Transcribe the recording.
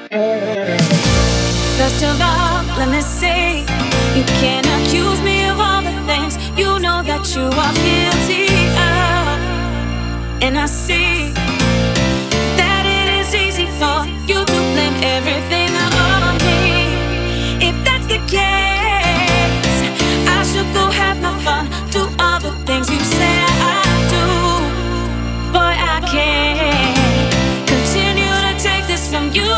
First of all, let me say, you can't accuse me of all the things you know that you are guilty of. And I see that it is easy for you to blame everything on me. If that's the case, I should go have my fun, do all the things you say I do. Boy, I can't continue to take this from you.